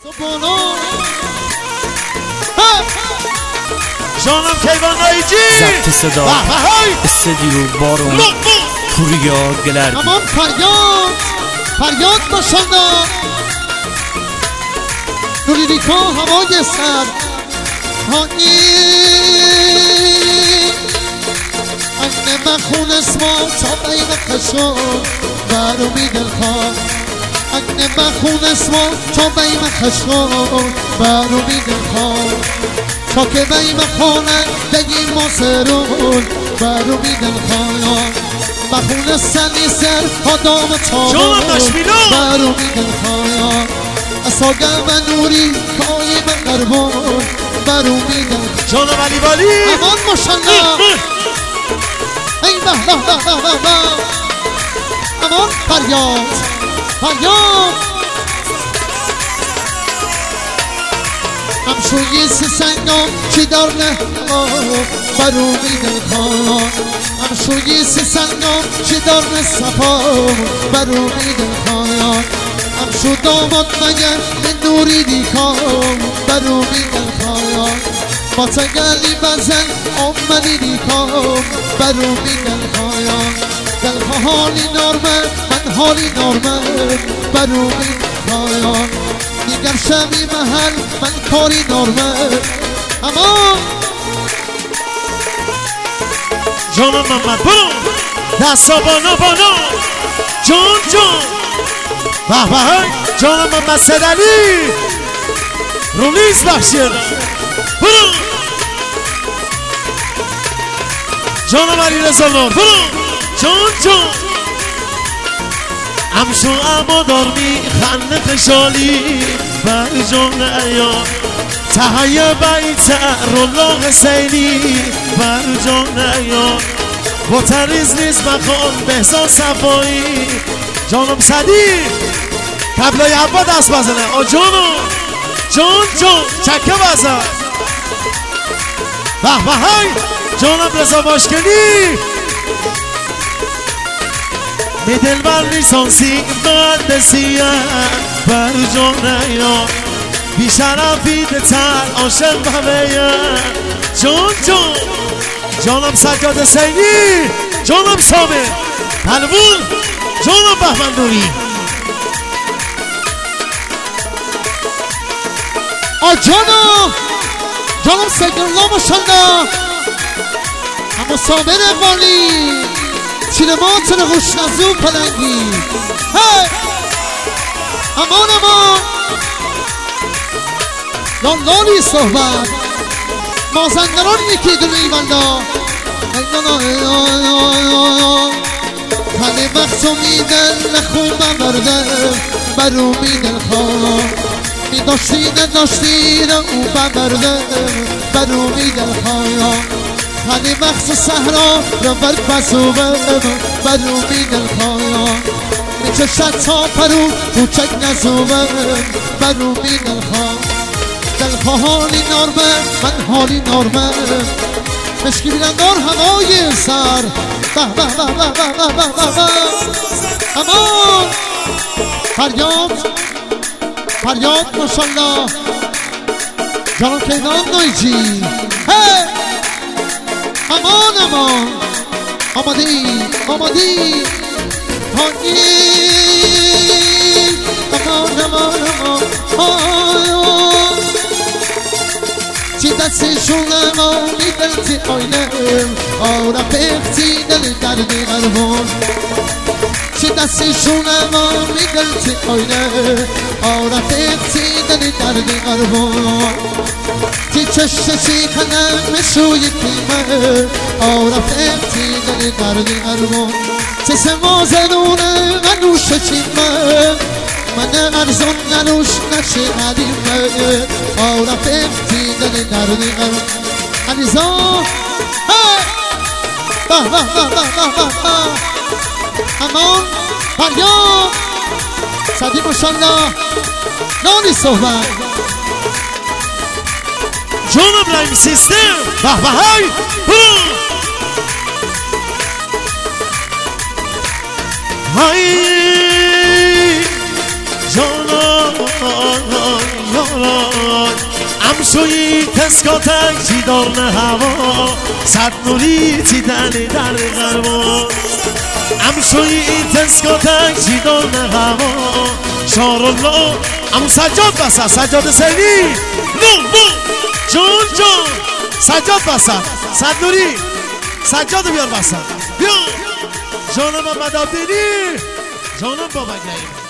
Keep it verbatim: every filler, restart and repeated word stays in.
جانم کیوان نایجی ضبط صدا استدیو بارون پوریا گلردی. امان فریاد فریاد باشنده دوریریکا هوای سر هایی انه بخون اسما تا بین خشون برو میدل خواه انه بخون اسما تا بین خشون برو میدل خواه تا که بین خونه دگی ما سرون برو میدل خواه بخون سنی سر آدام تامون برو میدل خواه اساگر و نوری کایی به قربان برو میدن جانم علی والی امان ماشالله ای به به به به به امان فریاد فریاد همشوی سی سنگام چی دار نه برو میدن خواهد همشوی سی سنگام چی دار نه صفا برو میدن خواهد همشو داماد مگر به نوری دیکام برو میدن خواهد با تگلی بزن آمدی دیکام برو میدن خواهد دل حالی نارمه من حالی نارمه برو میدن خواهد دیگر شبی محل من کاری نارمه اما جانم محمد برو دستا بانا بانا جان جان به به جانم محمد سدلی رولیز بخشیر برو جانم علی رضا نور برو جان جان همشو اما دار می خنده خشالی بر جان ایام تهیه بیت رولا حسینی بر جان ایام با تریز نیز بخوان بهزاد صفایی جانم صدی قبلای عبا دست بزنه آ جانم جان جان چکه بزن به به های جانم رضا باشکنی می دل بر لیسانسی مهندسیه بر جان ایام بی شرفی دتر عاشق بمه جان جان جانم سجاد حسینی جانم شامل پلوون جانم بهمن نوری آ جانم جانم سید الله ماشالله اما سامر اقبالی چیلمات نقوش نزو پلنگی هی امان امان لالالی صحبت مازندران یکی دونه ایوالدا خلی وقتو میدن نخون بمرده برو میدن خواه می داشتی نداشتی او بمرده برو میدن خواه خلی وقت سهرا رو بر پسوبه برو میدن خواه می چشت تا پرو کوچک نزوبه برو میدن خواه دل حالی نارمه من حالی نارمه مشکی بیلندار هوای سر به به به به به به به به امان فریاد فریاد ماشالله جانم کیوان نایجی هی امان امان آمادی آمادی هانی امان امان امان چی دستشون ما میدلتی آینه آره پختی دل دردی قربان چی دستشون ما میدلتی آینه آره پختی دل دردی قربان چی چششی کنم مسوی کیمه آره پختی دل دردی قربان چه سمازدونه منوش چیمه من ارزان نروش نشه قدیمه آره پختی دل دردی قرار علیزا به به به به به به امان فریاد صدی ماشالله نانی صحبت جانم لایم سیستم به به های های جانم امشوی تسکاتک چی دارن هوا صد نوری چی دنی در غربا امشوی تسکاتک چی دارن هوا شارالله امو سجاد بسر سجاد سیدی نو نو جون جون سجاد بسر صد نوری سجاد بیار بسر بیا جانم محمد عبدینی جانم بابا گیم